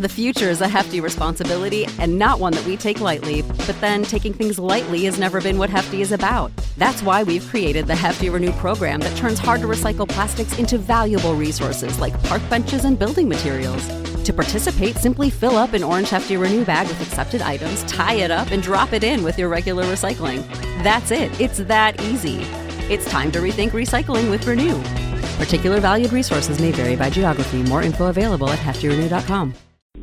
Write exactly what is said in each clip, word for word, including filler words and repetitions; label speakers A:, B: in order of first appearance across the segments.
A: The future is a hefty responsibility and not one that we take lightly, but then taking things lightly has never been what Hefty is about. That's why we've created the Hefty Renew program that turns hard-to-recycle plastics into valuable resources like park benches and building materials. To participate, simply fill up an orange Hefty Renew bag with accepted items, tie it up, and drop it in with your regular recycling. That's it. It's that easy. It's time to rethink recycling with Renew. Particular valued resources may vary by geography. More info available at hefty renew dot com.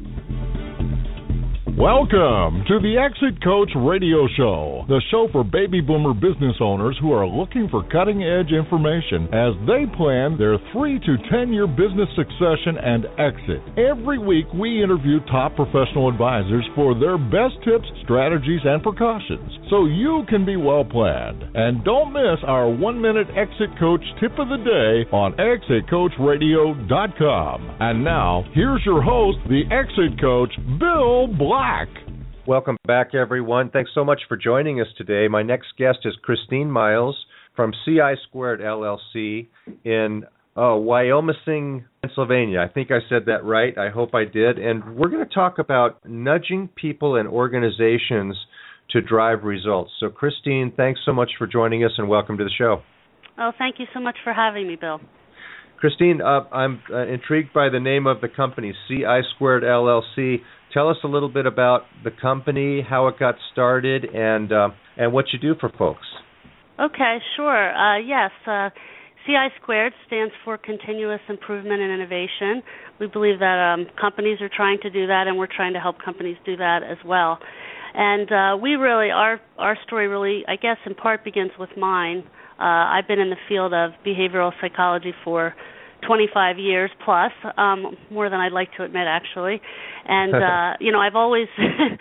B: Welcome to the Exit Coach Radio Show, the show for baby boomer business owners who are looking for cutting-edge information as they plan their three to ten-year business succession and exit. Every week, we interview top professional advisors for their best tips, strategies, and precautions, so you can be well-planned. And don't miss our one-minute Exit Coach tip of the day on exit coach radio dot com. And now, here's your host, the Exit Coach, Bill Black.
C: Welcome back, everyone. Thanks so much for joining us today. My next guest is Christine Miles from C I Squared L L C in uh, Wyomissing, Pennsylvania. I think I said that right. I hope I did. And we're going to talk about nudging people and organizations to drive results. So, Christine, thanks so much for joining us and welcome to the show.
D: Oh, thank you so much for having me, Bill.
C: Christine, uh, I'm uh, intrigued by the name of the company, C I Squared L L C. Tell us a little bit about the company, how it got started, and uh, and what you do for folks.
D: Okay, sure. Uh, yes, uh, C I Squared stands for Continuous Improvement and Innovation. We believe that um, companies are trying to do that, and we're trying to help companies do that as well. And uh, we really, our our story really, I guess, in part begins with mine. Uh, I've been in the field of behavioral psychology for twenty-five years plus, um, more than I'd like to admit, actually. And, uh, you know, I've always,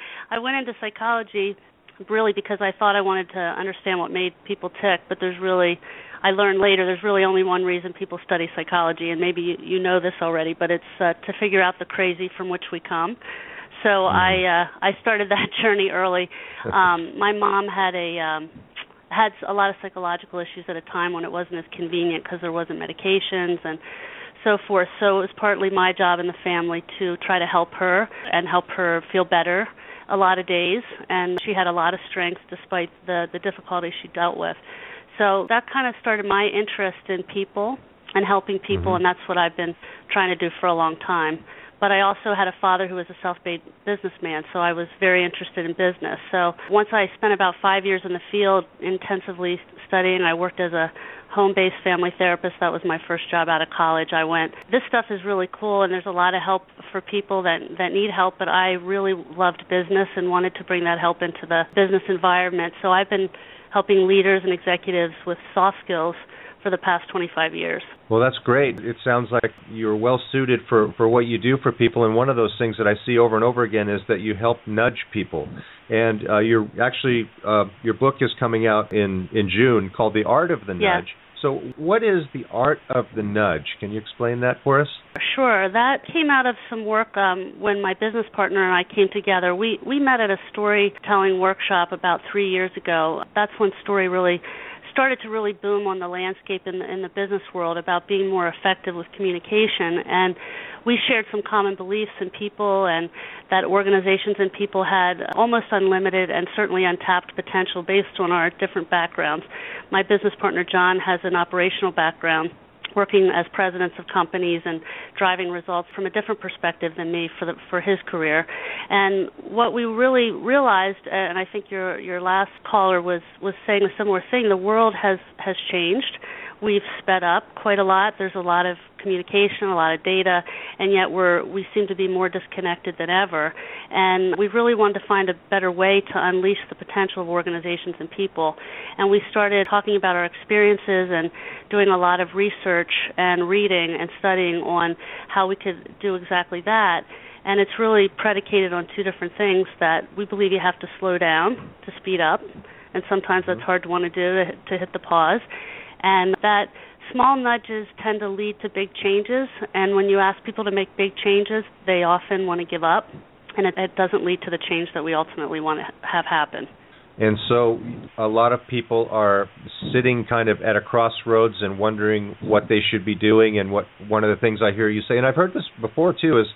D: I went into psychology really because I thought I wanted to understand what made people tick, but there's really, I learned later, there's really only one reason people study psychology, and maybe you, you know this already, but it's uh, to figure out the crazy from which we come. So mm. I uh, I started that journey early. Um, my mom had a... Um, had a lot of psychological issues at a time when it wasn't as convenient because there wasn't medications and so forth. So it was partly my job in the family to try to help her and help her feel better a lot of days. And she had a lot of strength despite the, the difficulties she dealt with. So that kind of started my interest in people and helping people, mm-hmm. and that's what I've been trying to do for a long time. But I also had a father who was a self-made businessman, so I was very interested in business. So once I spent about five years in the field intensively studying, I worked as a home-based family therapist. That was my first job out of college. I went, this stuff is really cool, and there's a lot of help for people that, that need help, but I really loved business and wanted to bring that help into the business environment. So I've been helping leaders and executives with soft skills for the past twenty-five years.
C: Well, that's great. It sounds like you're well suited for, for what you do for people, and one of those things that I see over and over again is that you help nudge people. And uh, you're actually, uh, your book is coming out in, in June called The Art of the Nudge.
D: Yes.
C: So what is the art of the nudge? Can you explain that for us?
D: Sure. That came out of some work um, when my business partner and I came together. We, we met at a storytelling workshop about three years ago. That's when story really started to really boom on the landscape in the, in the business world about being more effective with communication. And we shared some common beliefs in people and that organizations and people had almost unlimited and certainly untapped potential based on our different backgrounds. My business partner, John, has an operational background, working as presidents of companies and driving results from a different perspective than me for the, for his career. And what we really realized, and I think your your last caller was, was saying a similar thing, the world has, has changed. We've sped up quite a lot. There's a lot of communication, a lot of data, and yet we're we seem to be more disconnected than ever. And we really wanted to find a better way to unleash the potential of organizations and people. And we started talking about our experiences and doing a lot of research and reading and studying on how we could do exactly that. And it's really predicated on two different things that we believe you have to slow down to speed up, and sometimes that's hard to want to do, to, to hit the pause. And that small nudges tend to lead to big changes, and when you ask people to make big changes, they often want to give up, and it, it doesn't lead to the change that we ultimately want to have happen.
C: And so a lot of people are sitting kind of at a crossroads and wondering what they should be doing, and what one of the things I hear you say, and I've heard this before too, is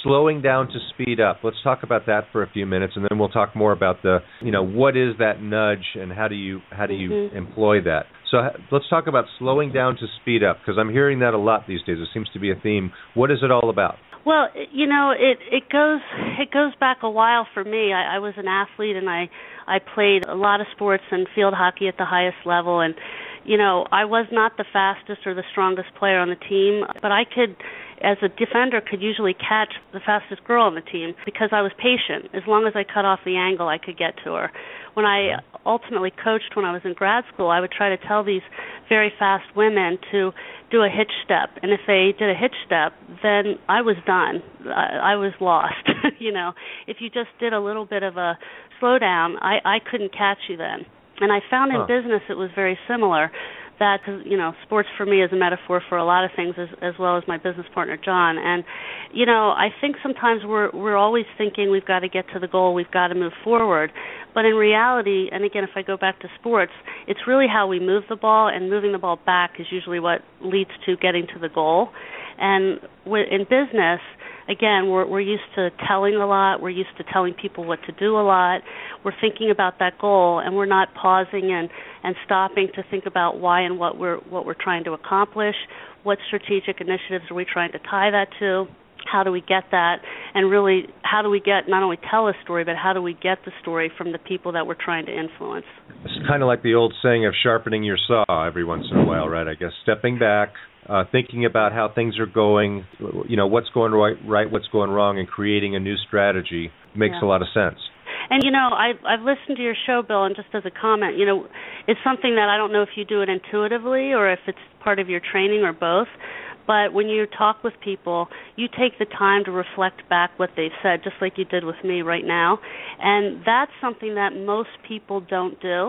C: slowing down to speed up. Let's talk about that for a few minutes, and then we'll talk more about the, you know, what is that nudge and how do you how do you mm-hmm. employ that. So let's talk about slowing down to speed up, because I'm hearing that a lot these days. It seems to be a theme. What is it all about?
D: Well, you know, it, it goes it goes back a while for me. I, I was an athlete, and I, I played a lot of sports and field hockey at the highest level, and you know, I was not the fastest or the strongest player on the team, but I could, as a defender, could usually catch the fastest girl on the team because I was patient. As long as I cut off the angle, I could get to her. When I ultimately coached when I was in grad school, I would try to tell these very fast women to do a hitch step, and if they did a hitch step, then I was done. I, I was lost. You know, if you just did a little bit of a slowdown, I, I couldn't catch you then. And I found in huh. business it was very similar. That, you know, sports for me is a metaphor for a lot of things, as, as well as my business partner John. And, you know, I think sometimes we're we're always thinking we've got to get to the goal, we've got to move forward. But in reality, and again, if I go back to sports, it's really how we move the ball, and moving the ball back is usually what leads to getting to the goal. And in business, again, we're we're used to telling a lot. We're used to telling people what to do a lot. We're thinking about that goal, and we're not pausing and, and stopping to think about why and what we're what we're trying to accomplish. What strategic initiatives are we trying to tie that to? How do we get that? And really, how do we get not only tell a story, but how do we get the story from the people that we're trying to influence?
C: It's kind of like the old saying of sharpening your saw every once in a while, right? I guess stepping back, Uh, thinking about how things are going, you know, what's going right, right, what's going wrong, and creating a new strategy makes yeah. a lot of sense.
D: And, you know, I've, I've listened to your show, Bill, and just as a comment, you know, it's something that I don't know if you do it intuitively or if it's part of your training or both, but when you talk with people, you take the time to reflect back what they've said, just like you did with me right now, and that's something that most people don't do.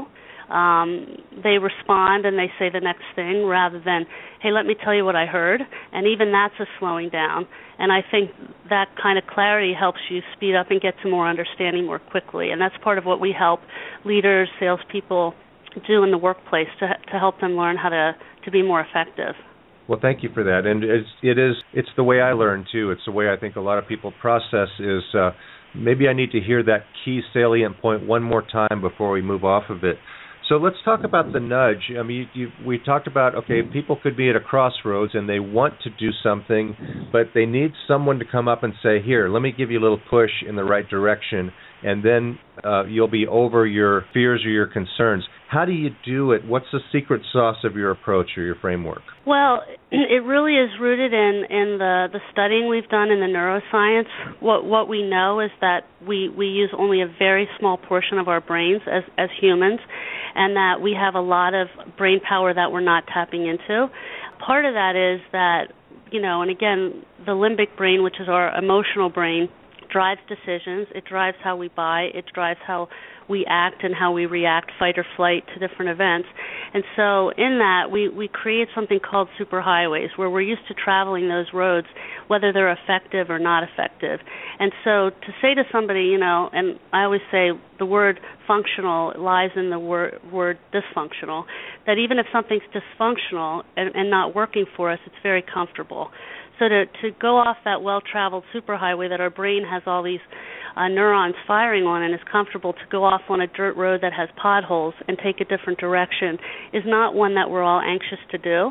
D: Um, they respond and they say the next thing rather than, hey, let me tell you what I heard, and even that's a slowing down. And I think that kind of clarity helps you speed up and get to more understanding more quickly, and that's part of what we help leaders, salespeople do in the workplace to to help them learn how to, to be more effective.
C: Well, thank you for that. And it's, it is, it's the way I learn, too. It's the way I think a lot of people process is uh, maybe I need to hear that key salient point one more time before we move off of it. So let's talk about the nudge. I mean, you, you, we talked about, okay, people could be at a crossroads and they want to do something, but they need someone to come up and say, here, let me give you a little push in the right direction, and then uh, you'll be over your fears or your concerns. How do you do it? What's the secret sauce of your approach or your framework?
D: Well, it really is rooted in, in the, the studying we've done in the neuroscience. What what we know is that we, we use only a very small portion of our brains as, as humans, and that we have a lot of brain power that we're not tapping into. Part of that is that, you know, and again, the limbic brain, which is our emotional brain, drives decisions. It drives how we buy. It drives how we act and how we react, fight or flight, to different events. And so in that, we, we create something called superhighways, where we're used to traveling those roads, whether they're effective or not effective. And so to say to somebody, you know, and I always say the word functional lies in the word, word dysfunctional, that even if something's dysfunctional and, and not working for us, it's very comfortable. So to, to go off that well-traveled superhighway that our brain has all these uh, neurons firing on and is comfortable to go off on a dirt road that has potholes and take a different direction is not one that we're all anxious to do.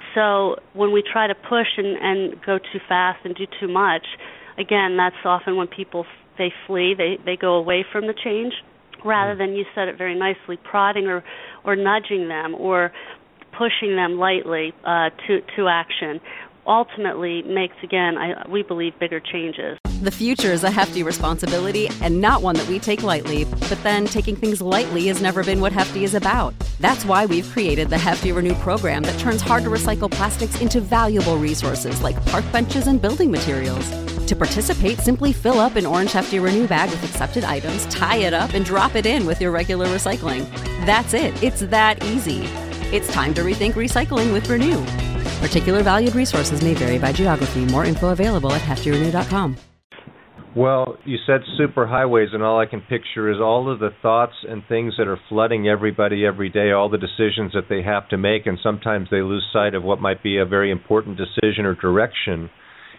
D: So when we try to push and, and go too fast and do too much, again, that's often when people, they flee, they, they go away from the change, rather than, you said it very nicely, prodding or, or nudging them or pushing them lightly uh, to, to action. Ultimately makes, again, I, we believe, bigger changes.
A: The future is a hefty responsibility and not one that we take lightly, but then taking things lightly has never been what Hefty is about. That's why we've created the Hefty Renew program that turns hard-to-recycle plastics into valuable resources like park benches and building materials. To participate, simply fill up an orange Hefty Renew bag with accepted items, tie it up, and drop it in with your regular recycling. That's it. It's that easy. It's time to rethink recycling with Renew. Particular valued resources may vary by geography. More info available at hefty renew dot com.
C: Well, you said superhighways, and all I can picture is all of the thoughts and things that are flooding everybody every day, all the decisions that they have to make, and sometimes they lose sight of what might be a very important decision or direction.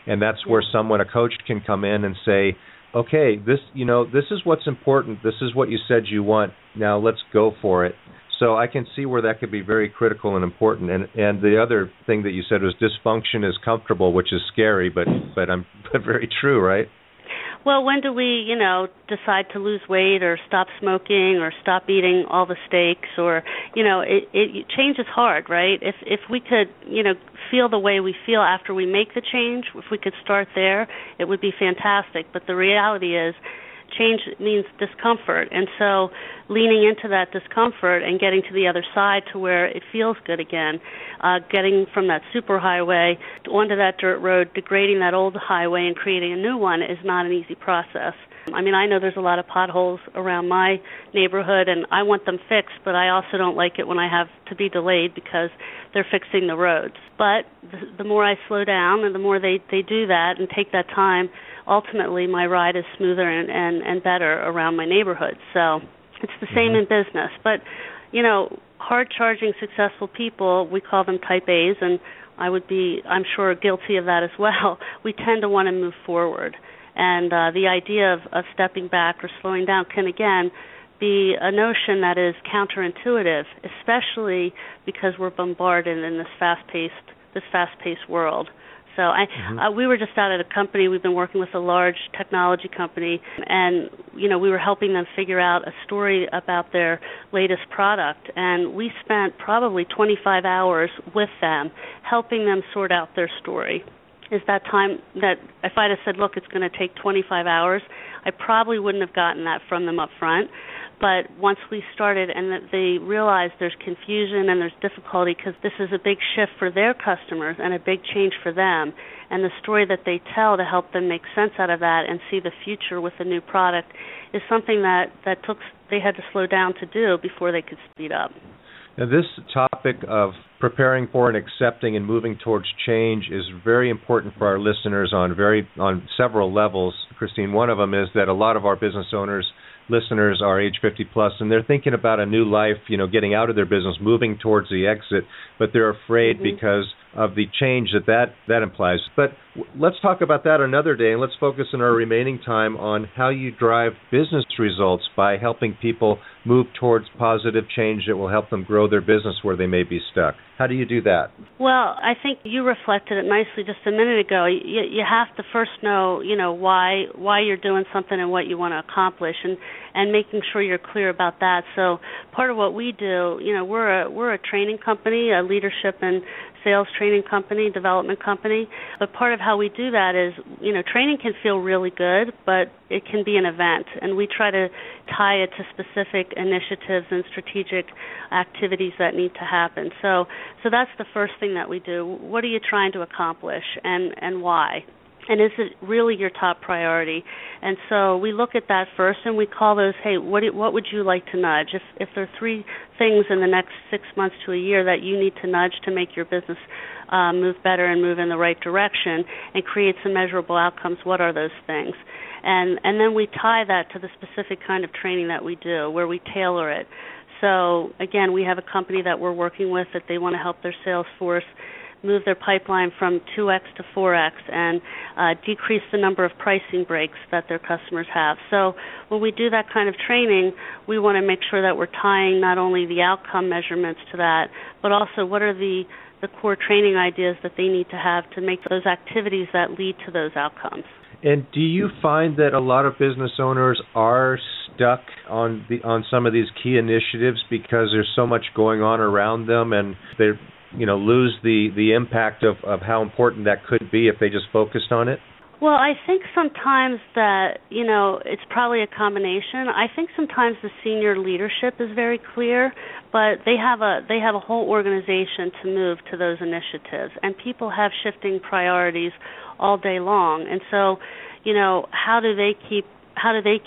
C: And that's where someone, a coach, can come in and say, okay, this, you know, this is what's important. This is what you said you want. Now let's go for it. So I can see where that could be very critical and important. And and the other thing that you said was dysfunction is comfortable, which is scary, but but I'm but very true, right?
D: Well, when do we, you know, decide to lose weight or stop smoking or stop eating all the steaks or, you know, it, it change is hard, right? If if we could, you know, feel the way we feel after we make the change, if we could start there, it would be fantastic. But the reality is change means discomfort. And so leaning into that discomfort and getting to the other side to where it feels good again, uh, getting from that superhighway onto that dirt road, degrading that old highway and creating a new one is not an easy process. I mean, I know there's a lot of potholes around my neighborhood, and I want them fixed, but I also don't like it when I have to be delayed because they're fixing the roads. But the, the more I slow down and the more they, they do that and take that time, ultimately my ride is smoother and, and, and better around my neighborhood. So it's the same in business. But, you know, hard-charging, successful people, we call them type A's, and I would be, I'm sure, guilty of that as well. We tend to want to move forward. And uh, the idea of, of stepping back or slowing down can, again, be a notion that is counterintuitive, especially because we're bombarded in this fast-paced, this fast-paced world. So I, mm-hmm. uh, we were just out at a company. We've been working with a large technology company, and you know we were helping them figure out a story about their latest product. And we spent probably twenty-five hours with them, helping them sort out their story. Is that time that if I'd have said, look, it's going to take twenty-five hours, I probably wouldn't have gotten that from them up front. But once we started and that they realized there's confusion and there's difficulty because this is a big shift for their customers and a big change for them, and the story that they tell to help them make sense out of that and see the future with a new product is something that, that took they had to slow down to do before they could speed up.
C: Now, this topic of preparing for and accepting and moving towards change is very important for our listeners on very on several levels, Christine. One of them is that a lot of our business owners, listeners are age fifty plus, and they're thinking about a new life, you know, getting out of their business, moving towards the exit, but they're afraid mm-hmm. because of the change that, that that implies. But w- let's talk about that another day, and let's focus in our remaining time on how you drive business results by helping people move towards positive change that will help them grow their business where they may be stuck. How do you do that?
D: Well, I think you reflected it nicely just a minute ago. You, you have to first know, you know, why why you're doing something and what you want to accomplish, and, and making sure you're clear about that. So part of what we do, you know, we're a we're a training company, a leadership and sales training company, development company. But part of how we do that is, you know, training can feel really good, but it can be an event, and we try to tie it to specific initiatives and strategic activities that need to happen. So, so that's the first thing that we do. What are you trying to accomplish, and, and why? And is it really your top priority? And so we look at that first, and we call those, hey, what do, what would you like to nudge? If if there are three things in the next six months to a year that you need to nudge to make your business uh, move better and move in the right direction and create some measurable outcomes, what are those things? And and then we tie that to the specific kind of training that we do, where we tailor it. So, again, we have a company that we're working with that they want to help their sales force move their pipeline from two X to four X and uh, decrease the number of pricing breaks that their customers have. So when we do that kind of training, we want to make sure that we're tying not only the outcome measurements to that, but also what are the, the core training ideas that they need to have to make those activities that lead to those outcomes.
C: And do you find that a lot of business owners are stuck on the on some of these key initiatives because there's so much going on around them, and they're you know, lose the, the impact of, of how important that could be if they just focused on it?
D: Well, I think sometimes that, you know, it's probably a combination. I think sometimes the senior leadership is very clear, but they have a they have a whole organization to move to those initiatives, and people have shifting priorities all day long. And so, you know, how do they keep how do they keep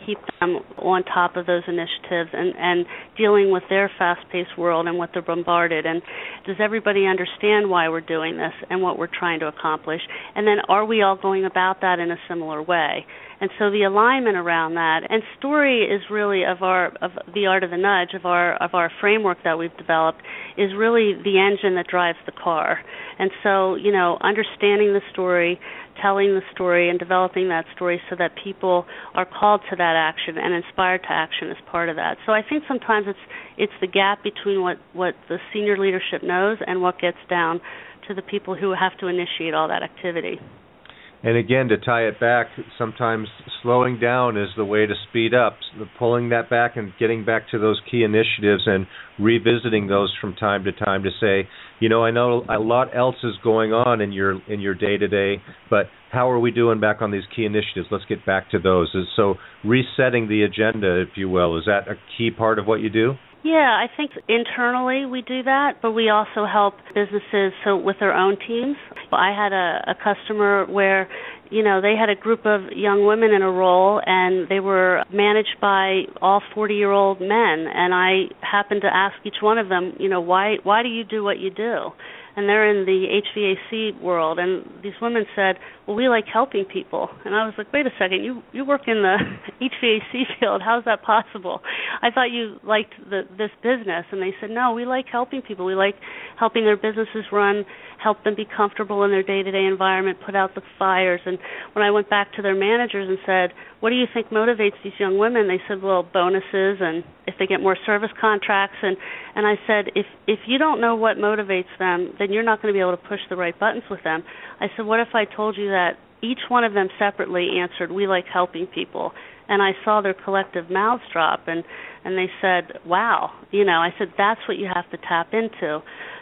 D: um, on top of those initiatives and, and dealing with their fast-paced world and what they're bombarded. And does everybody understand why we're doing this and what we're trying to accomplish? And then are we all going about that in a similar way? And so the alignment around that, and story is really of our of the art of the nudge of our of our framework that we've developed is really the engine that drives the car. And so, you know, understanding the story, telling the story, and developing that story so that people are called to that action and inspired to action is part of that. So I think sometimes it's it's the gap between what, what the senior leadership knows and what gets down to the people who have to initiate all that activity.
C: And again, to tie it back, sometimes slowing down is the way to speed up. So pulling that back and getting back to those key initiatives and revisiting those from time to time to say, you know, I know a lot else is going on in your in your day-to-day, but how are we doing back on these key initiatives? Let's get back to those. So resetting the agenda, if you will, is that a key part of what you do?
D: Yeah, I think internally we do that, but we also help businesses so with their own teams. I had a, a customer where, you know, they had a group of young women in a role, and they were managed by all forty-year-old men. And I happened to ask each one of them, you know, why why do you do what you do? And they're in the H V A C world, and these women said, well, we like helping people. And I was like, wait a second, you you work in the H V A C field. How is that possible? I thought you liked the, this business. And they said, no, we like helping people. We like helping their businesses run, help them be comfortable in their day-to-day environment, put out the fires. And when I went back to their managers and said, what do you think motivates these young women? They said, well, bonuses and if they get more service contracts. And, and I said, if, if you don't know what motivates them, then you're not going to be able to push the right buttons with them. I said, what if I told you that each one of them separately answered, we like helping people? And I saw their collective mouths drop, and, and they said, wow. You know, I said, that's what you have to tap into.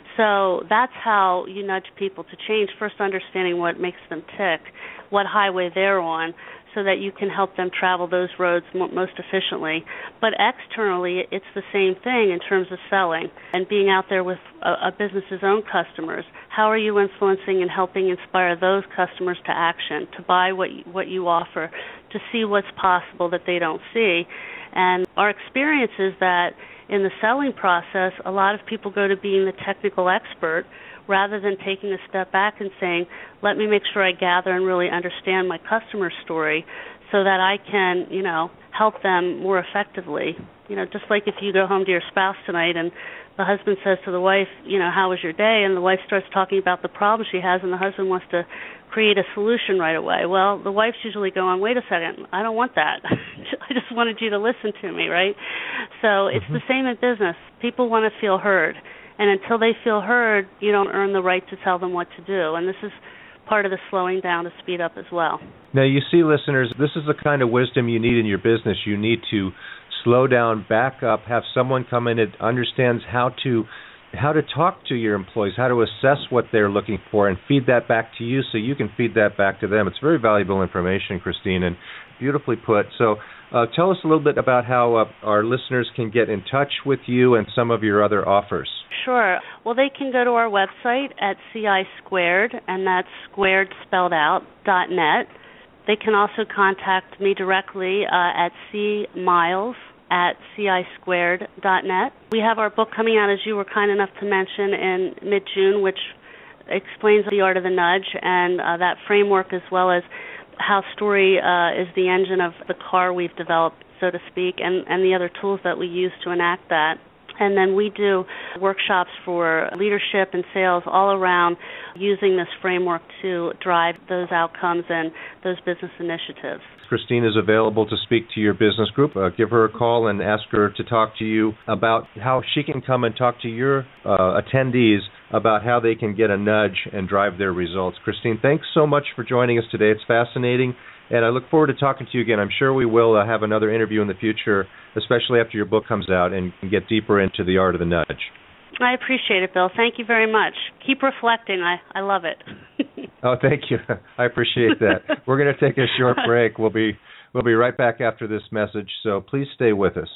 D: So that's how you nudge people to change, first understanding what makes them tick, what highway they're on, so that you can help them travel those roads most efficiently. But externally, it's the same thing in terms of selling and being out there with a, a business's own customers. How are you influencing and helping inspire those customers to action, to buy what you, what you offer, to see what's possible that they don't see? And our experience is that in the selling process, a lot of people go to being the technical expert rather than taking a step back and saying, let me make sure I gather and really understand my customer's story so that I can, you know, help them more effectively. You know, just like if you go home to your spouse tonight and the husband says to the wife, you know, how was your day? And the wife starts talking about the problem she has, and the husband wants to create a solution right away. Well, the wife's usually going, wait a second, I don't want that. I just wanted you to listen to me, right? So it's mm-hmm. the same in business. People want to feel heard. And until they feel heard, you don't earn the right to tell them what to do. And this is part of the slowing down to speed up as well.
C: Now, you see, listeners, this is the kind of wisdom you need in your business. You need to slow down, back up, have someone come in that understands how to how to talk to your employees, how to assess what they're looking for, and feed that back to you so you can feed that back to them. It's very valuable information, Christine, and beautifully put. So uh, tell us a little bit about how uh, our listeners can get in touch with you and some of your other offers.
D: Sure. Well, they can go to our website at C I squared, and that's squared spelled out, dot net. They can also contact me directly uh, at cmiles at C I squared dot net. We have our book coming out, as you were kind enough to mention, in mid-June, which explains the art of the nudge and uh, that framework, as well as how story uh, is the engine of the car we've developed, so to speak, and, and the other tools that we use to enact that. And then we do workshops for leadership and sales all around using this framework to drive those outcomes and those business initiatives.
C: Christine is available to speak to your business group. Uh, give her a call and ask her to talk to you about how she can come and talk to your uh, attendees about how they can get a nudge and drive their results. Christine, thanks so much for joining us today. It's fascinating, and I look forward to talking to you again. I'm sure we will uh, have another interview in the future, especially after your book comes out, and can get deeper into the art of the nudge.
D: I appreciate it, Bill. Thank you very much. Keep reflecting. I, I love it.
C: Oh, thank you. I appreciate that. We're going to take a short break. We'll be we'll be right back after this message, so please stay with us.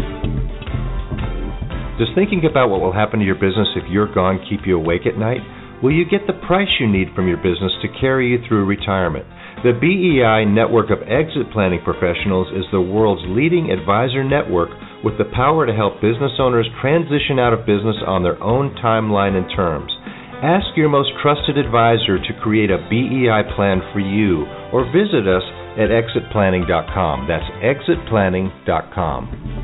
C: Does thinking about what will happen to your business if you're gone keep you awake at night? will you get the price you need from your business to carry you through retirement? The B E I network of exit planning professionals is the world's leading advisor network with the power to help business owners transition out of business on their own timeline and terms. Ask your most trusted advisor to create a B E I plan for you, or visit us at exit planning dot com. That's exit planning dot com.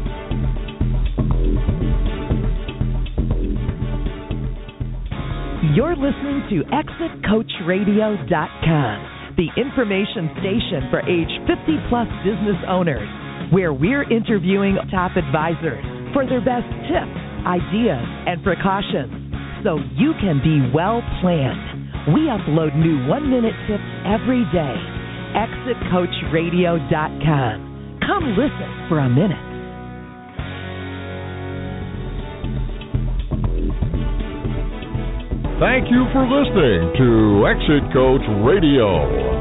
E: You're listening to exit coach radio dot com, the information station for age fifty plus business owners, where we're interviewing top advisors for their best tips, ideas, and precautions, so you can be well planned. We upload new one-minute tips every day. exit coach radio dot com. Come listen for a minute.
B: Thank you for listening to Exit Coach Radio.